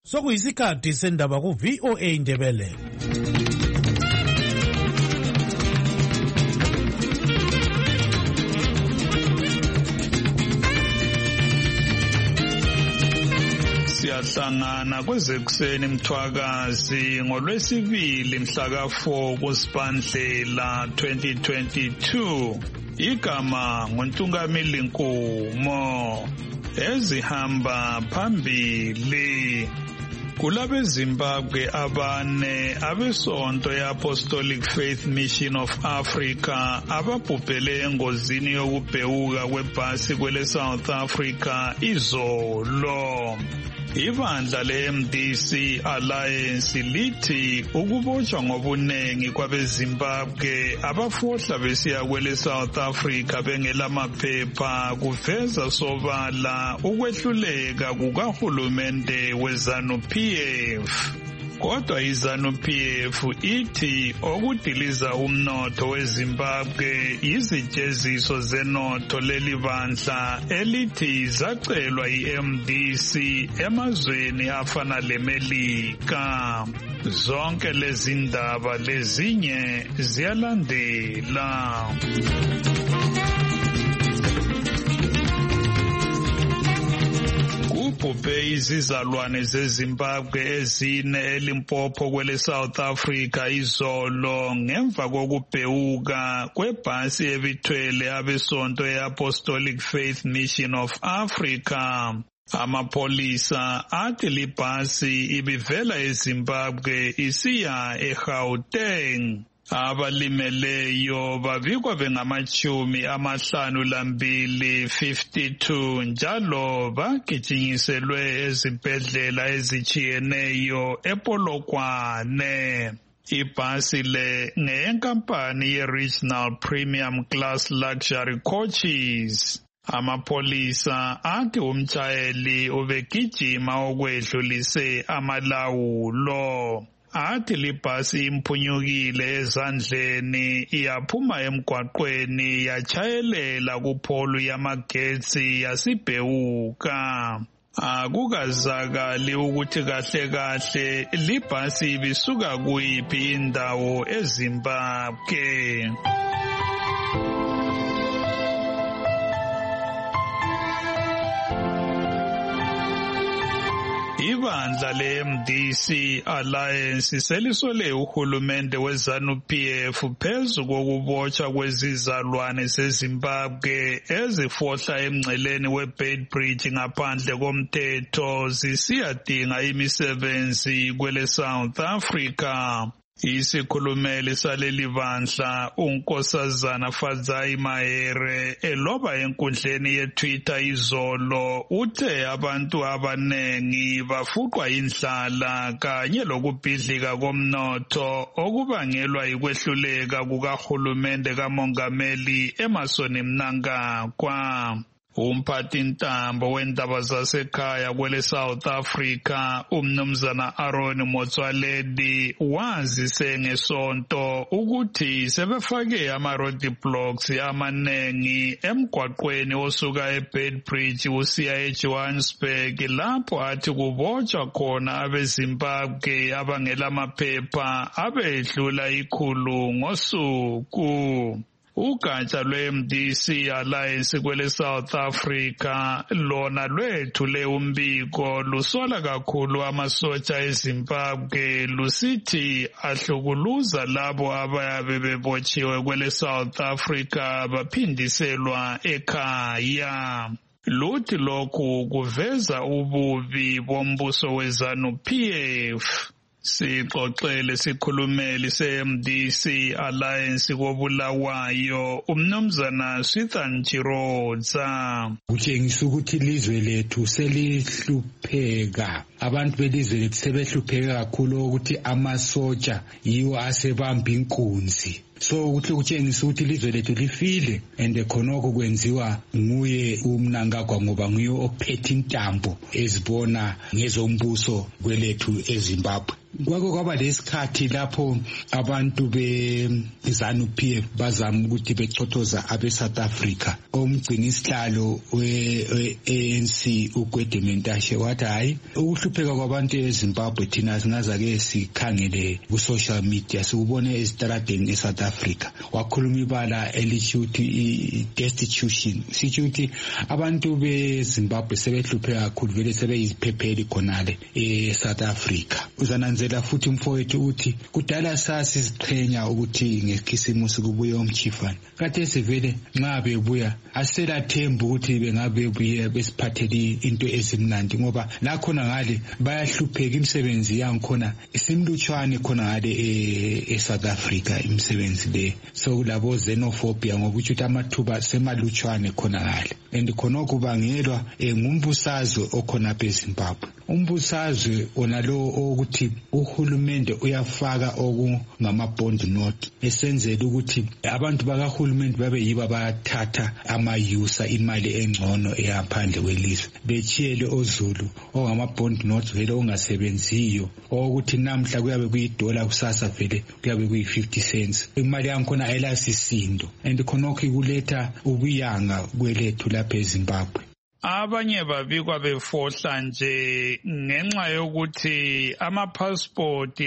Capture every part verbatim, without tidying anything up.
Sokuyisikhathi sendaba ku V O A Ndebele. Siyahlangana kwezekuseni Mthwakazi ngolwesibili mhla ka four kuSibandlela twenty twenty-two. Igama nguNtungamili Nkumo. Ezihamba phambili. Kulabe Zimbabwe abane abesonto ye-Apostolic Faith Mission of Africa ababhubhele engozini yokubhewuka kwebhasi kwele South Africa izolo. Ibandla le-M D C Alliance lithi ukubotshwa ngobunengi kwabeZimbabwe abafohla besiya kwele South Africa bengelamaphepha kuveza sobala ukwehluleka kukahulumende we-ZANU-P F. Kodwa i-ZANU-P F ithi okudiliza umnotho weZimbabwe izijeziso zenotho leli bandla elithi zacelwa i-M D C emazweni afana leMelika. Zonke lezi ndaba lezinye ziyalandela. Kubhubhe izizalwane zeZimbabwe ezine eLimpopo kwele South Africa izolo ngemva kokubhewuka kwebhasi ebithwele abesonto ye-Apostolic Faith Mission of Africa. Amapholisa athi libhasi ibivela eZimbabwe isiya eGauteng. Abalimeleyo babikwa bengamachumi amahlanu lambili fifty-two njalo bagijinyiselwe ezibhedlela ezichiyeneyo ePolokwane. Ibhasi le ngeyenkampani ye-Regional Premium Class Luxury Coaches. Amapholisa athi umtshayeli ubegijima okwedlulise amalawulo. Athi libhasi imphunyukile ezandleni iyaphuma emgwaqweni yachayelela kupholu yamagetsi yasibhewuka. Akukazakali ukuthi kahle kahle libhasi ibisuka kuyiphi indawo eZimbabwe. Ibandla le-M D C Alliance selisole uhulumende we-ZANU-P F phezu kokubotshwa kwezizalwane zeZimbabwe ezifohla emngceleni we-Beitbridge ngaphandle komthetho zisiyadinga imisebenzi kwele South Africa. Isikhulumeli saleli bandla uNkosazana Fadzai Mahere eloba enkundleni ye-Twitter izolo uthe abantu abanengi bafuqwa indlala kanye lokubhidlika komnotho okubangelwa yikwehluleka kukahulumende kamongameli Emmerson Mnangagwa. Umphathintambo wendaba zasekhaya kwele South Africa umnumzana Aaron Motsoaledi wazise ngesonto ukuthi sebefake ama-roadblocks amanengi emgwaqweni osuka eBeitbridge usiya eJohannesburg lapho athi kubotshwa khona abeZimbabwe abangelamaphepha abedlula ikhulu ngosuku. Ugatsha lwe-M D C Alliance kwele South Africa lona lwethule umbiko lusola kakhulu amasotsha eZimbabwe lusithi ahlukuluza labo abayabe bebotshiwe kwele South Africa baphindiselwa ekhaya. Luthi lokhu kuveza ububi bombuso we-ZANU-P F. Sixoxele sikhulumeli se-M D C Alliance kobulawayo umnumzana Swithan Chirodza. Kutshengisa ukuthi ilizwe lethu selihlupheka. Abantu belizwe lethu sebehlupheka kakhulu ukuthi amasotsha yiwo asebamba inkunzi. So ukuthi kutshengisa ukuthi ilizwe lethu lifile and khonoko kwenziwa nguye uMnangagwa ngoba nguye ophethe intambo ezibona ngezombuso kwelethu eZimbabwe. kwako kwaba lesikhathi lapho abantu be-ZANU P F bazama ukuthi bechothoza abe-South Africa. Omgcini isihlalo we-A N C uGwede Mantashe wathi hayi ukuhlupheka kwabantu eZimbabwe thina singazake sikhangele ku-social media sikubone ezitaradeni eSouth Africa. Wakhuluma ibala elithi ukuthi i-destitution sithi ukuthi abantu beZimbabwe sebehlupheka kakhulu vele sebeyiziphepheli khonale eSouth Africa. Uzananzela futhi mfowethu uthi kudala sasi siqhenya ukuthi ngekhisimusi kubuye umchifana. Kade sivele nxa bebuya aselathemba ukuthi bengabe bebuye besiphathele into ezimnandi ngoba la khona ngale bayahlupheka imisebenzi yangikhona isimlutshwane khona ngale eSouth Africa imisebenzi le. So labo xenophobia ngoba ukuthi amathuba semalutshwane khona ngale. And khona kubangelwa ngumbusazwe okhona eZimbabwe. Umbusazwe onalo ukuthi uhulumende uyafaka okungama-bond note esenzela ukuthi abantu bakahulumende babe yibo abathatha amayusa imali engcono eyaphandle kwelizwe bechiyele oZulu ongama-bond note vele ongasebenziyo ukuthi namhla kuyabe kuyidola kusasa vele kuyabe kuyi-fifty cents imali yangikhona ayilasisindo and khonokho kuletha ubuyanga kwelethu lapha eZimbabwe. Abanye babikwa befohla nje ngenxa yokuthi ama-passport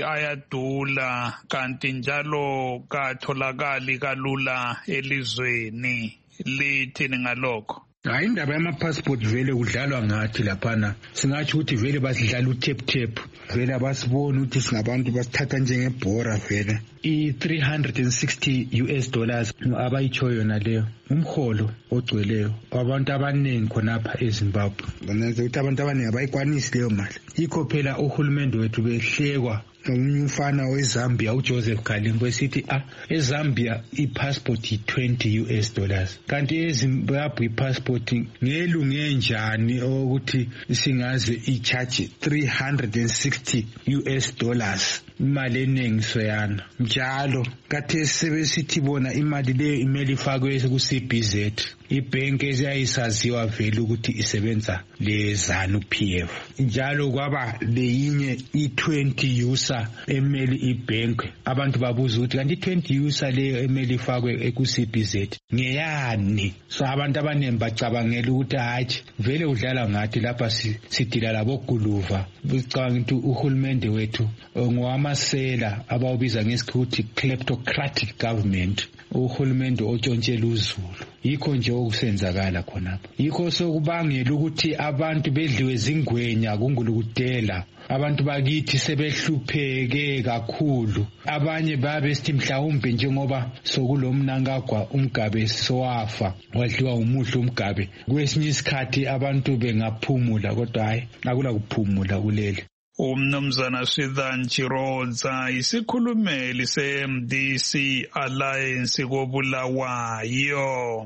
ayadula kanti njalo katholakali kalula elizweni. Lithini ngalokho? Hayi indaba yama-passport vele kudlalwa ngathi laphana singathi ukuthi vele basidlala uthep-thep vele abasiboni ukuthi singabantu basithatha njengebhora vele. I-three hundred sixty U S dollars abayitshoyo yona leyo umholo ogcweleyo abantu abaningi khonapha eZimbabwe. Banenze ukuthi abantu abaningi abayikwanisi leyo mali. Yikho phela uhulumende wethu behlekwa omunye umfana weZambia uJoseph Kalimbo esithi ah eZambia i-passport i-twenty U S dollars kanti eZimbabwe i-passport ngelunge njani ukuthi singaze i-charge three hundred sixty U S dollars imali eningi soyana njalo kade sebesithi bona imali leyo imeli ifakwe ku-C B Z ibhenki eziyayisaziwa vele ukuthi isebenza leZANU P F njalo kwaba leyinye i-twenty user emeli ibhenki abantu babuza ukuthi kanti i-twenty user leyo emeli ifakwe ku-C B Z ngeyani. So abantu abaningi bacabangela ukuthi hathi vele udlala ngathi lapha sidila labo guluva bicabanga ukuthi uhulumende wethu ngowamasela abawubiza ngesikhuthi kleptocratic government uhulumende otshontshela uZulu. Yikho nje okusenzakala khonapha. Yikho sokubangela ukuthi abantu bedliwe zingwenya kungulukudela. Abantu bakithi sebehlupheke kakhulu. Abanye babe sithi mhlawumbe njengoba sokulomnankagwa umgabe sowafa wadliwa umuhle umgabe. Kwesinye isikhathi abantu bengaphumula kodwa hayi akula kuphumula kuleli. Umnumzana Swithan Chirodza isikhulumeli se-M D C Alliance koBulawayo.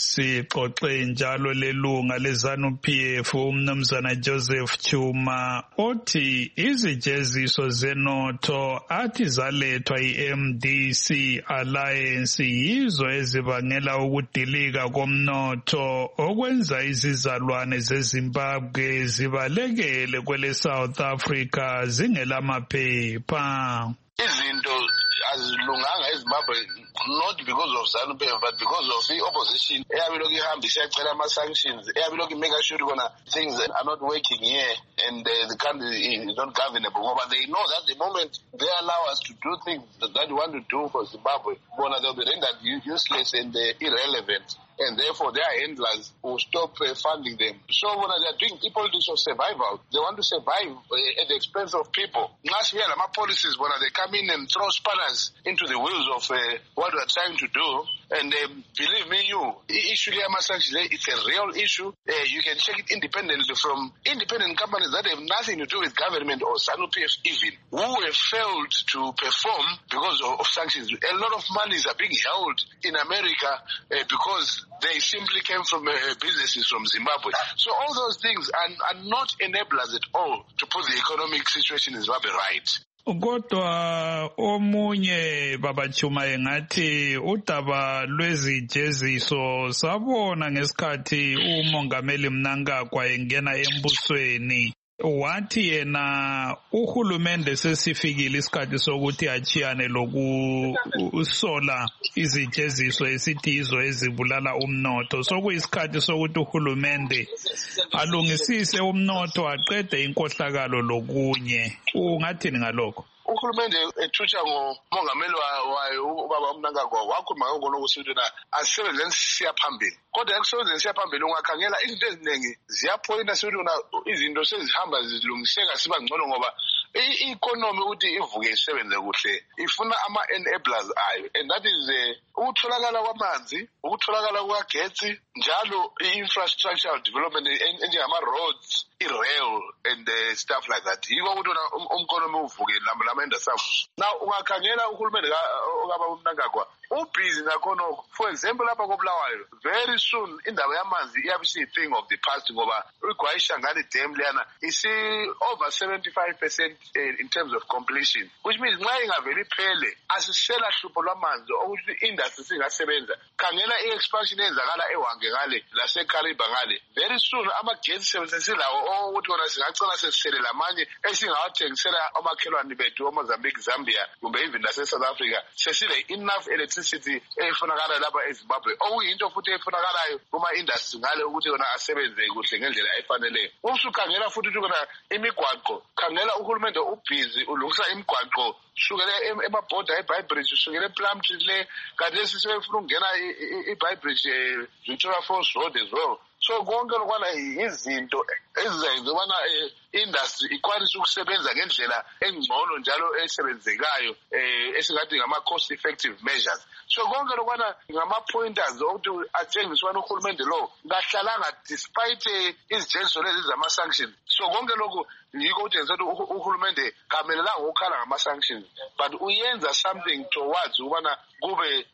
Sixoxe njalo lelunga leZANU P F umnumzana Joseph Chuma othi izijeziso zenotho athi zalethwa i-M D C Alliance yizo ezibangela ukudilika komnotho okwenza izizalwane zeZimbabwe zibalekele kwele South Africa zingelamaphepha. Izinto azilunganga eZimbabwe not because of ZANU P F but because of the opposition eyabilokhu ihamba isiyacela ama-sanctions eyabilokhu make sure bona things are not working here and uh, the country is not governable ngoba they know that the moment they allow us to do things that we want to do for Zimbabwe bona they'll be rendered useless and uh, irrelevant. And therefore their handlers will stop uh, funding them. So when they are doing politics of survival, they want to survive uh, at the expense of people. Last year, my policies, when they come in and throw spanners into the wheels of uh, what we are trying to do, and uh, believe me, you, issue sanctions, it's a real issue. Uh, you can check it independently from independent companies that have nothing to do with government or ZANU P F even, who have failed to perform because of, of sanctions. A lot of monies are being held in America uh, because they simply came from uh, businesses from Zimbabwe. So all those things are, are not enablers at all to put the economic situation in Zimbabwe right. Kodwa omunye baba Chuma engathi udaba lwezijeziso sabona ngesikhathi umongameli Mnangagwa engena embusweni wathi yena uhulumende sesifikile isikhathi sokuthi achiyane lokusola izijeziso esithizo ezibulala umnotho. Sokuyisikhathi sokuthi uhulumende alungisise umnotho aqede inkohlakalo lokunye. Ungathini ngalokho? Uhulumende ethutsha ngomongameli wayo ubaba uMnangagwa wakhuluma ngokona ukuthi na asebenzeni siya phambili. Kodwa ekusebenzeni siya phambili ungakhangela izinto eziningi ziyaphoyinta sithi una izinto sezihamba zilungiseka siba ngcono ngoba i-economy ukuthi ivuke isebenze kuhle ifuna ama-enablers ayo, and that is ukutholakala kwamanzi, ukutholakala kwagetsi, njalo i-infrastructural development enjengama-roads, i-rail and uh, stuff like that. Yiko ukuthi umkonomi uvuke lama-enda sawo. Now ungakhangela uhulumende okaba uMnangagwa ubhizi nakhona. For example lapha koBulawayo very soon indaba yamanzi iyabe isiyi-thing of the past ngoba iGwayishangani dam leyana isi over seventy-five percent in terms of completion, which means nxa ingaveli phele asisela hlupho lwamanzi ukuthi industry singasebenza. Khangela i-expansion eyenzakala eWange ngale laseKariba ngale. Very soon amagesi sebenzesilawo ukuthi wona singacela sesiselela amanye esingawathengisela omakhelwane bethu oMozambique, Zambia kumbe even nase-South Africa. Sesile enough electricity efunakala lapha eZimbabwe okuyinto futhi efunakalayo kuma-industry ngale ukuthi yona asebenze kuhle ngendlela efaneleyo. Usukhangela futhi ukuthi kona imigwaqo, khangela uhulumende ubhizi ulungisa imigwaqo sukela emabhoda eBhayibridge usukela ePlumtree le kanti esisebefuna ukungena iBhayibridge Victoria Falls Road as well. So konke lokwana izinto ezizenza ubana industry ikwanise ukusebenza ngendlela engcono njalo esebenzekayo esingathi ngama cost effective measures. So konke lokwana ngama pointers ukuthi atshengise ubana uhulumende lo ngahlalanga despite izijeziso lezi zama sanctions. So konke lokho yiko utshengisa ukuthi uhulumende kamelelanga ukukhala ngama sanctions but uyenza something towards ubana kube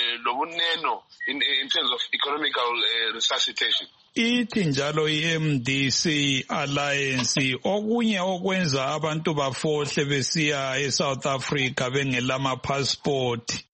lobuneno in, in terms of economical uh, resuscitation. Ithi njalo i-M D C Alliance okunye okwenza abantu bafohle besiya eSouth Africa bengelama passport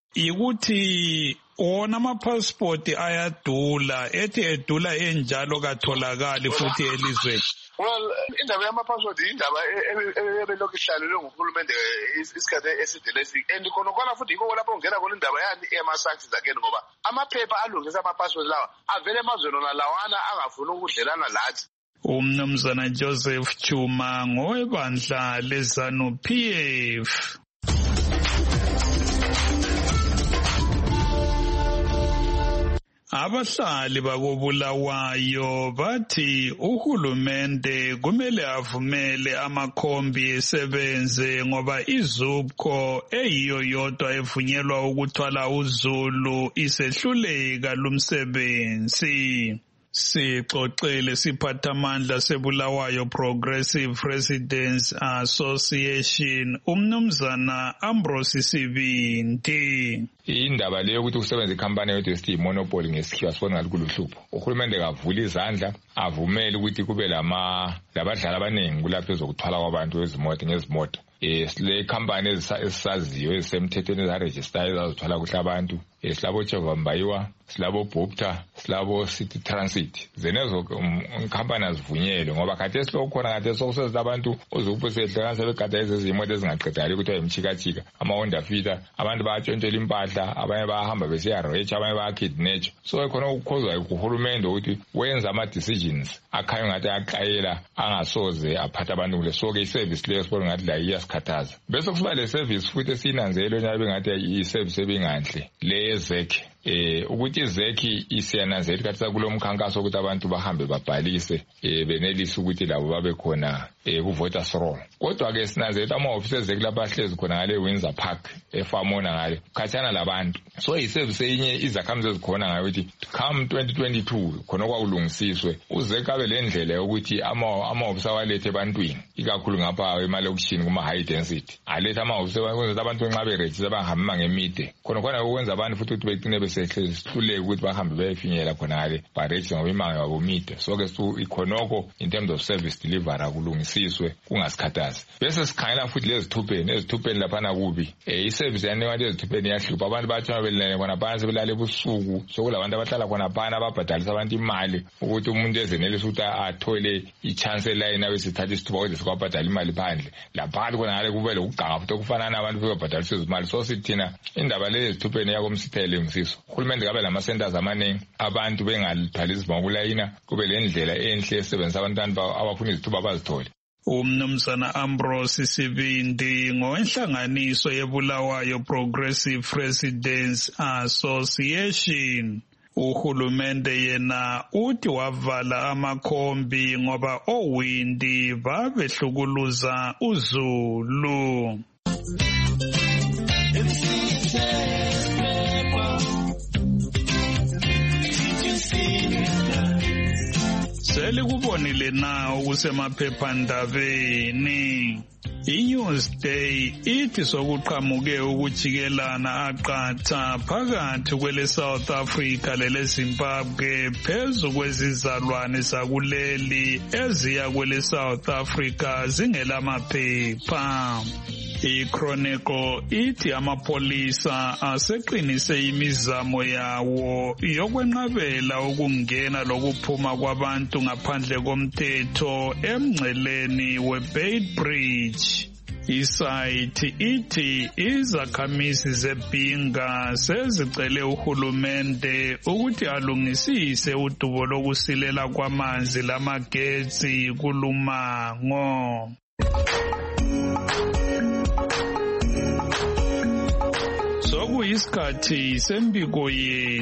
ikuthi wona ama-passport ayadula, ethi edula enjalo katholakali futhi elizweni. Well, indaba yama-passport indaba ebelokhu ihlalelwe nguhulumende isikhathi eside lesi, and khona khona futhi yiko lapho ungena khona indaba yani ema-sanctions again ngoba amaphepha alungisa ama-passport lawa avele emazweni ona lawana angafuni ukudlelana lathi. Umnumzana Joseph Chuma ngowebandla leZANU P F. Abahlali bakobulawayo bathi uhulumende kumele avumele amakhombi esebenze ngoba iZUPCO eyiyo yodwa evunyelwa ukuthwala uZulu isehluleka lumsebenzi. Sixoxele siphathamandla seBulawayo Progressive Residents Association umnumzana Ambrose Sibindi. Indaba leyo ukuthi kusebenza ikhampani yethu esithi monopoly ngesikhiwa sibona ngathi kuluhlupho. Uhulumende kavula izandla avumele ukuthi kube lama labadlali abaningi kulapho ezokuthwala kwabantu ezimoto ngezimoto. Eh sile company ezisaziyo ezisemthethweni ezaregister ezazithwala kuhle abantu. Silabo Chavambayiwa, silabo Bopta, silabo City Transit. Zenezo company azivunyelwe ngoba khathesi lokukhona khathesi sokusebenza abantu ozukuphesehle sebegada ezezimoto ezingaqedali ukuthi ayimchikachika ama Honda Fitter abantu bayatshontshela impahla abanye bayahamba besiya reach abanye bayakidnap. So khona ukukhozwa uhulumende ukuthi wenza ama decisions akhayo ngathi aqayela angasoze aphatha abantu kule so ke iservice leyo sibona ngathi la iyasikhathaza. Bese kusiba le service futhi esinanzelwe nyabe ngathi i-service ebinganhle le ezekhe eh ukuthi izekhi isiyananzela kathi sakulomkhankaso ukuthi abantu bahambe babhalise eh benelisa ukuthi labo babe khona eh ku voters roll. Kodwa ke sinanzela ama offices ezekhi labahlezi khona ngale Windsor Park efamona ngale khathana labantu. So iservice enye izakhamzi ezikhona ngayo ukuthi come twenty twenty-two khona kwakulungisiswe uzeka abe lendlela yokuthi ama ama officer walethe ebantwini ikakhulu ngapha emalokishini kuma high density alethe ama officer bakwenza abantu nxa be register bahamba ngemide khona khona ukwenza abantu futhi ukuthi begcine bese sehle sihluleke ukuthi bahambe beyefinyelela khonale bareach ngoba imanga yabo mide. So ke ikhonoko in terms of service delivery akulungisiswe kungasikhathazi. Bese sikhangela futhi lezithupheni ezithupheni laphana kubi eh iservice yanikwa ezithupheni yahlupha abantu bathoma belele khona phansi belale ebusuku sokulabantu abahlala khona phana ababhadalisa abantu imali ukuthi umuntu ezenelisa ukuthi athole ichance line abesithatha isithuba ukuthi sikwabhadala imali phandle lapha khona ngale kubele ukuganga futhi okufana nabantu bebabhadalisa izimali. So sithina indaba lezi zithupheni yakomsithele ngisiso uhulumende kabe lama centers amaningi abantu bengalithwali izibongo kulayina kube le ndlela enhle esebenzisa abantu abafuna izithuba abazithole. Umnumzana Ambrose Sibindi ngowenhlanganiso yeBulawayo Progressive Residents Association. Uhulumende yena uthi wavala amakhombi ngoba owindi babehlukuluza uZulu. Selikubonile na okusemaphephandabeni. I-Newsday ithi sokuqhamuke ukujikelana aqatha phakathi kwele South Africa lele Zimbabwe phezu kwezizalwane zakuleli eziya kwele South Africa zingelamaphepha. I-Chronicle ithi amapolisa aseqinise imizamo yawo yokwenqabela ukungena lokuphuma kwabantu ngaphandle komthetho emngceleni weBeit Bridge. Isayithi ithi izakhamisi zeBhinga sezicele uhulumende ukuthi alungisise udubo lokusilela kwamanzi lamagetsi kulumango. Sokuyisikhathi sembiko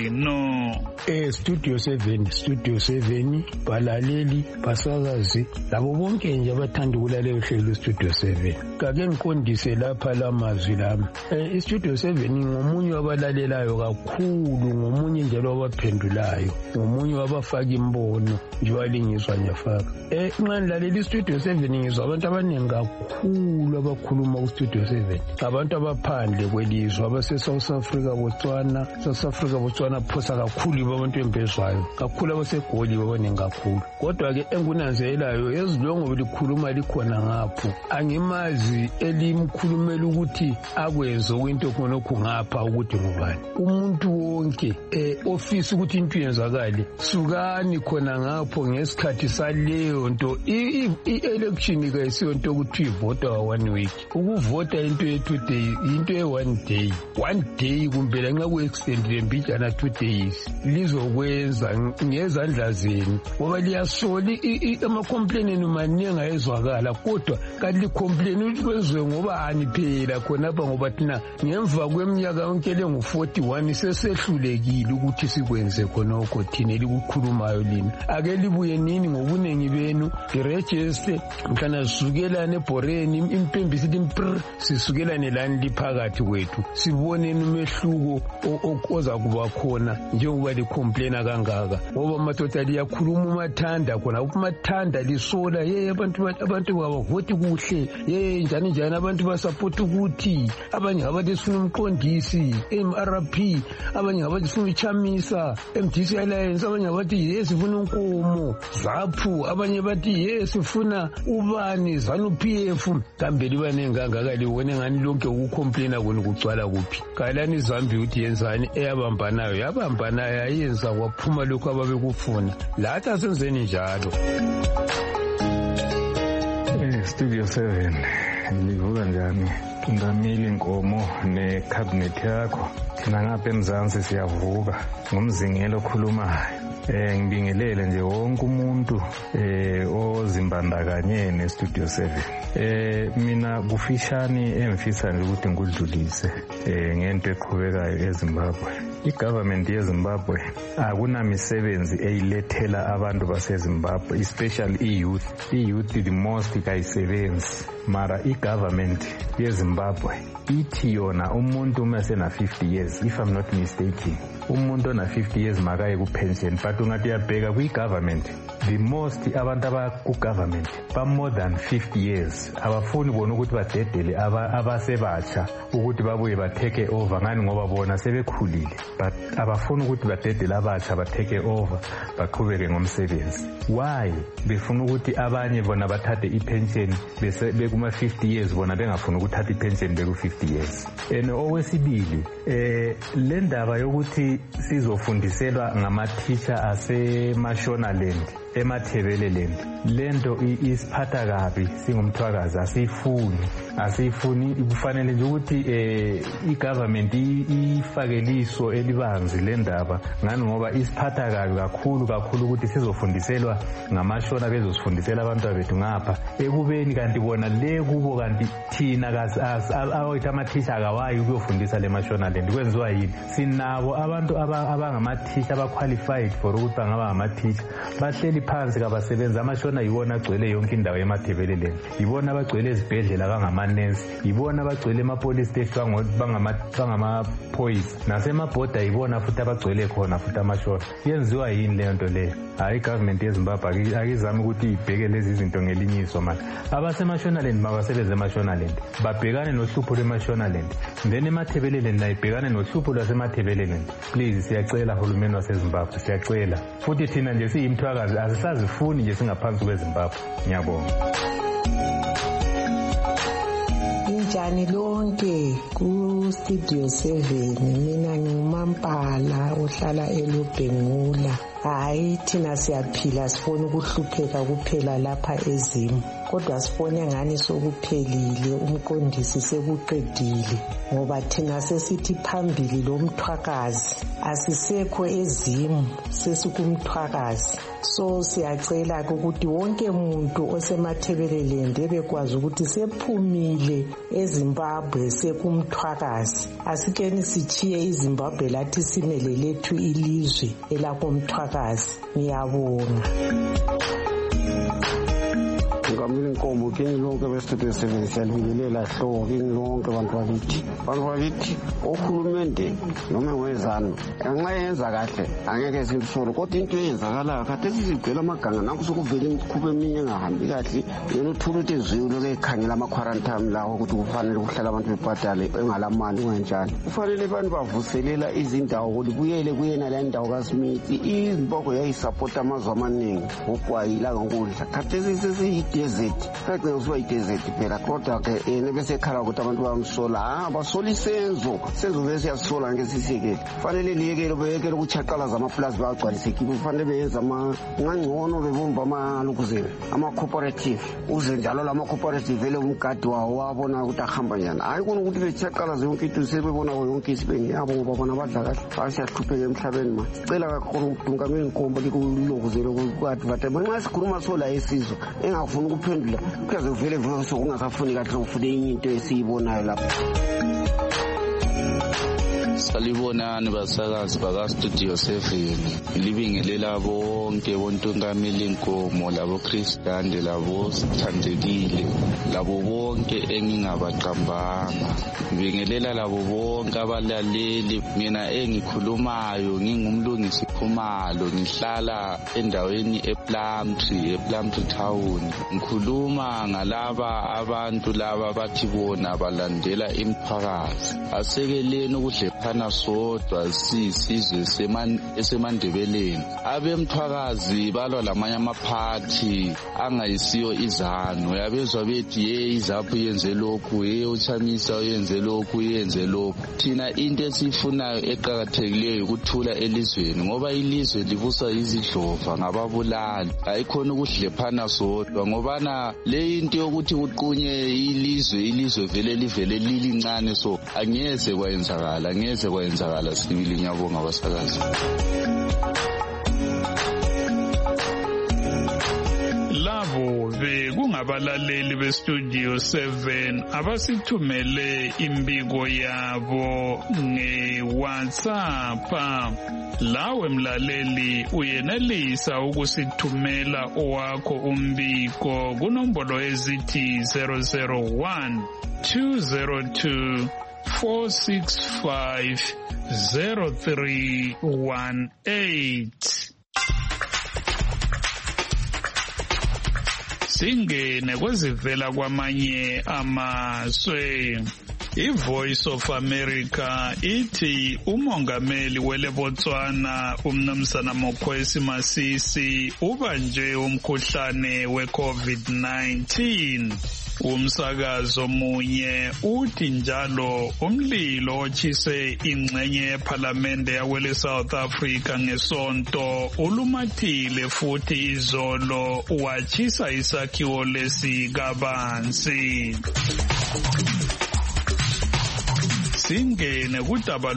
yenu. Eh Studio seven, Studio seven, balaleli, basakazi, labo bonke nje abathanda ukulalela uhlelo Studio seven. Kake ngiqondise lapha lamazwi lami. Eh Studio seven ngomunye wabalalelayo kakhulu, ngomunye njalo wabaphendulayo, ngomunye wabafaka imbono njalo ngizwa nyafaka. Eh nxa nilalela Studio seven ngizwa abantu abaningi kakhulu abakhuluma ku Studio seven. Abantu abaphandle kwelizwe abase South Africa, Botswana, South Africa, Botswana phosa kakhulu abantu embezwayo. Kakhulu abasegoli babaningi kakhulu. Kodwa ke engunanzelayo ezilongo likhuluma likhona ngapho. Angimazi elimkhulumela ukuthi akwenze into khonokho ngapha ukuthi ngubani. Umuntu wonke eh office ukuthi into yenzakale sukani khona ngapho ngesikhathi saleyo nto i-election kayisiyo into ukuthi ivota one week. Ukuvota into ye two days, into ye one day. One day kumbela nxa ku extend lembijana two days. Lizokwenza ngezandla zenu ngoba liyasoli ama complaint maningi ayezwakala kodwa kanti complaint ukwezwe ngoba ani phela khonapha ngoba thina ngemva kweminyaka yonke lengu forty-one sesehlulekile ukuthi sikwenze khonokho thina likukhulumayo lini. Ake libuye nini ngobunengi benu iregister mhlana sisukelane eBhoreni impimbi sithi mpr sisukelane lani liphakathi kwethu sibone umehluko oza kuba khona njengoba licomplaina kangaka ngoba amadoda liyakhuluma umathanda khona umathanda lisola ye abantu abantu bavoti kuhle ye njani njani abantu basupport ukuthi abanye abathi sifuna umqondisi M R P abanye abathi sifuna uchamisa M D C Alliance abanye abathi yes sifuna unkomo zaphu abanye bathi yes sifuna ubani zanu P F kambe libanengi kangaka liwone ngani lonke ukucomplaina kuni kucwala kuphi kalani Zambia uthi yenzani eyabambanayo yabambanayo ayenza kwaphuma lokho ababekufuna lathi asenzeni njalo. Eh Studio seven livuka njani Ngamili Nkomo necabinet yakho thina ngapha eMzansi siyavuka ngomzingelo okhulumayo. Eh ngibingelele nje wonke umuntu eh ozimbandakanye neStudio seven. Eh mina kufishani emfisa nje ukuthi ngudlulise eh ngento eqhubekayo eZimbabwe. I-government yeZimbabwe akunamisebenzi eyilethela abantu baseZimbabwe, especially i-youth. I-youth the most kayisebenzi mara i-government yeZimbabwe ithi yona umuntu uma sena fifty years, if I'm not mistaken, umuntu ona fifty years makaye ku-pension, but ungathi uyabheka kwi-government, the most abantu abaku-government ba more than fifty years abafuni bona ukuthi badedele abasebatsha ukuthi babuye ba-take over ngani ngoba bona sebekhulile, but abafuni ukuthi badedele abatsha ba-take over baqhubeke ngomsebenzi. Why? Befuna ukuthi abanye bona bathathe i-pension bekuma-fifty years bona bengafuni ukuthatha i-pension beku-fifty years. And okwesibili, eh le ndaba yokuthi sizofundiselwa ngama-teacher aseMashonaland eMathebeleland, lento isiphatha kabi singumthwakazi, asifuni asifuni kufanele nje ukuthi eh i-government ifakeliso elibanzi le ndaba ngani ngoba isiphatha kabi kakhulu kakhulu ukuthi sizofundiselwa ngamashona bezosifundisela abantu bethu ngapha ekubeni kanti bona le kubo kanti thina awethu ama-teacher akawayi ukuyofundisa le Mashonaland. Kwenziwa yini? Sinabo abantu abangama-teacher aba-qualified for ukuthi bangaba ngama-teacher, bahleli phansi kabasebenza. Amashona yibona agcwele yonke indawo eMathebeleland, yibona abagcwele ezibhedlela bangamanesi, yibona abagcwele ema-police station bangamaphoyisa, nasemabhoda yibona futhi abagcwele khona futhi amashona. Yenziwa yini leyo nto leyo? Hayi, i-government yeZimbabwe akizami ukuthi ibheke lezi zinto ngelinyiso manje. AbaseMashonaland mabasebenze eMashonaland, babhekane nohlupho lweMashonaland, then eMathebeleland nayo ibhekane nohlupho lwaseMathebeleland. Please, siyacela hulumeni waseZimbabwe, siyacela. Futhi thina nje siyimthwakazi asisazifuni nje singaphansi kweZimbabwe. Ngiyabonga. Injani lonke ku Studio seven, mina nguMampala ohlala eLubhengula. Hayi, thina siyaphila, sifuna ukuhlupheka kuphela lapha eZimu, kodwa sifone ngani sokuphelile, umqondisi sekuqedile, ngoba thina sesithi phambili lo mthwakazi asisekho eZimu, sesikumthwakazi. So siyacela ukuthi wonke umuntu osemathebeleland ebekwazi ukuthi sephumile eZimbabwe sekumthwakazi. Asikeni sichiye iZimbabwe lathi simele lethu ilizwe elakomthwakazi. Ngiyabonga. Ngamile Nkombo kini lonke bestudio seven siyalibingelela hlobo kini lonke abantu bakithi. Abantu bakithi ohulumende noma ngwezana ngenxa yenza kahle angeke sikusolo, kodwa into eyenzakalayo kade sizigcwela amaganga nakho sokuvela imikhuba eminye engahambi kahle. Yena uthula ukuthi ezwiyo loke ekhangela ama-quarantine lawo ukuthi kufanele kuhlala abantu bebhadale engalamali kungenjani. Kufanele abantu bavuselela izindawo ukuthi buyele kuyena le ndawo kaSmith. iZimbabwe yayisapota amazwe amaningi ngokwayila ngokudla, kade sesiyidesert kade usuwa idesert phela, kodwa ke yena bese ekhala ukuthi abantu bamsola. Ah, basola isenzo senzo bese yasola ngesiseke. Kufanele liyekele beyekele ukuchaqalaza amaplazi bagcwalise kibo, kufanele beyenza ngangcono bebumba amalukuzela ama-cooperative, uze njalo lama-cooperative ele umgadi wawo wabona ukuthi ahamba njani. Hayi kona ukuthi bechaqalaze yonke into sebebona yonke isibeni yabo ngoba bona badla kahle. Hayi siyahlupheka emhlabeni ma. Cela kakhulu uDungameli Nkombo likulokuzela ukwathi nxa sikhuluma sola esizwe engafuni ukuphendula kuyaze kuvele vele sokungasafuni kahle ufune enye into esiyibonayo lapha. Salibonani basakazi baka-Studio seven, libingelela bonke bontungameli Nkomo, labo Kristande, labo Sithandekile, labo bonke engingabaqambanga, ngibingelela labo bonke abalaleli. Mina engikhulumayo ngingumlungisi Khumalo, ngihlala endaweni ePlumtree, ePlumtree Town. Ngikhuluma ngalaba abantu laba bathi bona balandela imphakathi. Asekeleni ukudlephana sodwa sisizwe esemandebeleni. Abemthwakazi balwa lamanye amaphathi angayisiyo izanu. Yabezwa bethi ye izaphu yenze lokhu, ye uChamisa yenze lokhu, yenze lokhu. Thina into esifunayo eqhakathekileyo ukuthula elizweni, ngoba ilizwe libuswa izidlova ngababulali. Ayikhona ukudlephana sodwa ngoba na le into yokuthi uqunye ilizwe ilizwe vele livele lilincane, so angeze kwayenzakala, angeze kwayenzakala sibili. Ngiyabonga basakazi. Labo be manje kungabalaleli bestudio seven abasithumele imbiko yabo nge-WhatsApp. Lawe mlaleli uyenelisa ukusithumela owakho umbiko kunombolo ezithi zero zero one two zero two four six five zero three one eight. Singene kwezivela kwamanye amazwe. I-Voice of America ithi umongameli weleBotswana umnumzana Mokwesi Masisi ubanje umkhuhlane we-COVID nineteen. Umsakazo munye uthi njalo umlilo otshise ingxenye yePhalamende yakwele South Africa ngesonto ulumathile futhi izolo watshisa isakhiwo lesikabansi. Singene kudaba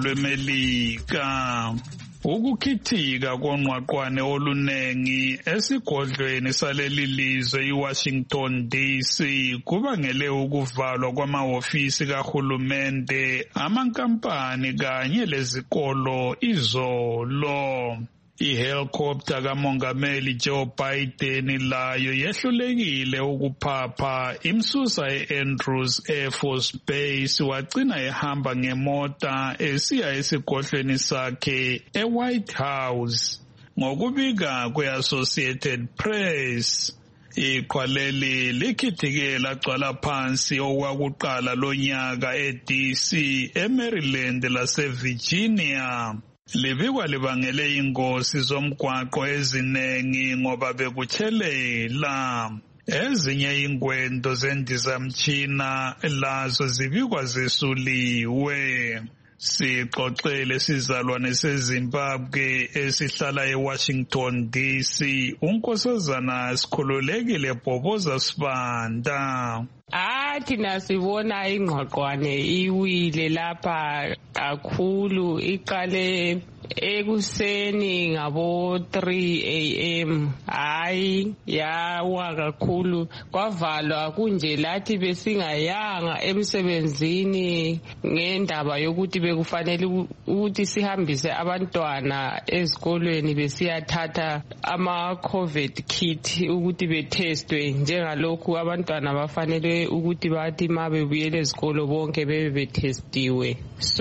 lweMelika. Ukukhithika konqwaqwane olunengi esigodlweni saleli lizwe iWashington D C kubangele ukuvalwa kwamahhovisi kahulumende, amankampani kanye lezikolo izolo. I-helicopter kamongameli Joe Biden layo yehlulekile ukuphapha imsusa e-Andrews Air Force Base wagcina ehamba ngemota esiya esigodlweni sakhe e-White House. Ngokubika kwe-Associated Press, iqhwa leli likhithike lagcwala phansi okwakuqala lonyaka e-D C, eMaryland lase-Virginia. Libikwa libangele ingozi zomgwaqo ezinengi ngoba bekuthelela. Ezinye ingwendo zendizamtshina lazo zibikwa zisuliwe. Sixoxele sizalwane seZimbabwe esihlala eWashington D C, unkosazana Sikhululekile Bhoboza Sibanda. Athi nasibona ingqoqwane iwile lapha kakhulu, iqale ekuseni ngabo three a m hayi yawa kakhulu, kwavalwa kunje lathi besingayanga emsebenzini ngendaba yokuthi bekufanele ukuthi sihambise abantwana ezikolweni besiyathatha ama COVID kit ukuthi betestwe. Njengalokhu abantwana bafanele ukuthi bathi mabebuyele ezikolo bonke bebe betestiwe,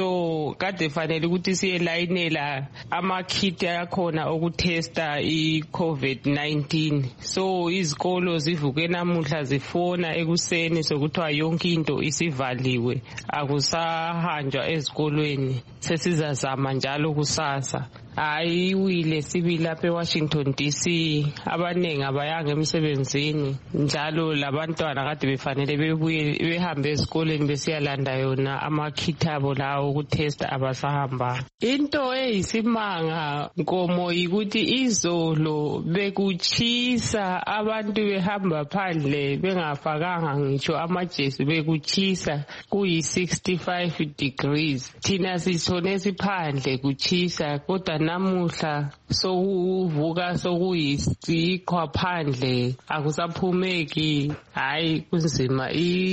so kade fanele ukuthi siyelayinela ama-kit ayakhona okutesta i-COVID nineteen. So izikolo zivuke namuhla zifona ekuseni sokuthiwa yonke into isivaliwe, akusahanjwa ezikolweni, sesizazama njalo kusasa. Hayi wile sibi lapha eWashington D C, abanengi abayanga emsebenzini, njalo labantwana kade befanele bebuye behambe ezikoleni besiyalanda yona amakhithabo lawo ukutesta abasahamba. Into eyisimanga Nkomo yikuthi izolo bekuchisa, abantu behamba phandle bengafakanga ngitsho amajesi, bekuchisa kuyi sixty-five degrees. Thina sithone siphandle kuchisa, kodwa namuhla sokuvuka sokuyisikwa phandle akusaphumeki. Hayi kunzima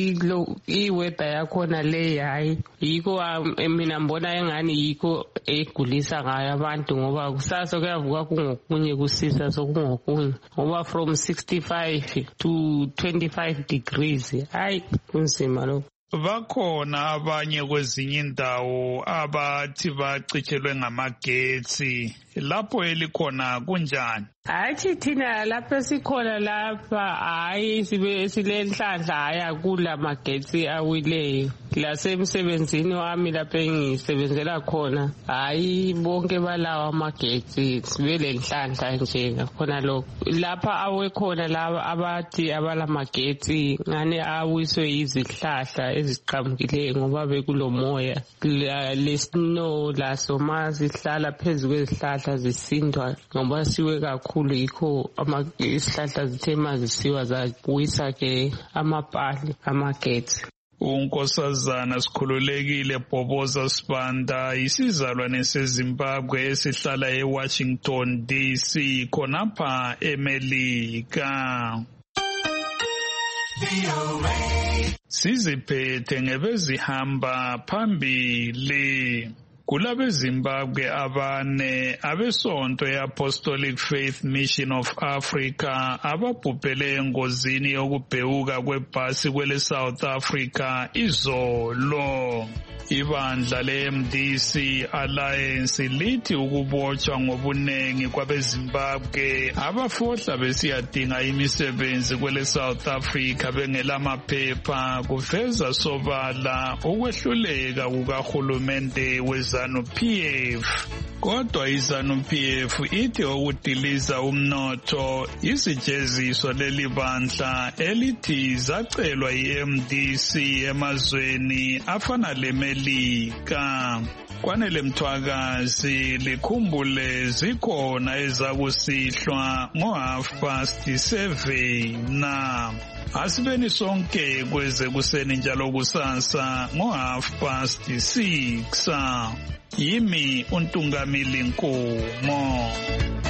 i-weather yakhona le, hayi yikho mina mbona engani yikho egulisa ngayo abantu, ngoba kusasa kuyavuka kungokunye kusisa sokungokunye, ngoba from sixty-five to twenty-five degrees. Hayi kunzima lokho. Bakhona abanye kwezinye indawo abathi bacitshelwe ngamagetsi, lapho elikhona kunjani? Hayi thina lapha sikhona lapha, hayi sibe silenhlanhla haya kula magetsi awileyo. Lasemsebenzini wami lapha engisebenzela khona, hayi bonke balawa amagetsi, sibe lenhlanhla nje khona lokho. Lapha awekhona laba abathi abala magetsi ngane awiswe izihlahla eziqhamukileyo ngoba bekulomoya lesnow laso mazihlala phezu kwezihlahla zisindwa ngoba siwe kakhulu, yikho isihlahla zithe mazisiwa zawisa ke amapali amagetsi. Unkosazana Sikhululekile Bhoboza Sibanda isizalwane seZimbabwe esihlala eWashington D C khonapha eMelika. Siziphethe ngebezihamba phambili. Kulabe Zimbabwe abane abesonto ye-Apostolic Faith Mission of Africa ababhubhele engozini yokubhewuka kwebhasi kwele South Africa izolo. Ibandla le-M D C Alliance lithi ukubotshwa ngobunengi kwabeZimbabwe abafohla besiyadinga imisebenzi kwele South Africa bengelamaphepha kuveza sobala ukwehluleka kukahulumende weZANU-P F. Kodwa iZANU-P F ithi ukudiliza umnotho isijeziso leli bandla elithi zacelwa i-M D C emazweni afana leMelika. Kwanele Mthwakazi likhumbule zikhona ezakusihlwa ngo half past seven na asibeni sonke kweze kuseni njalo kusasa ngo half past six. Yimi uNtungamili Nkomo.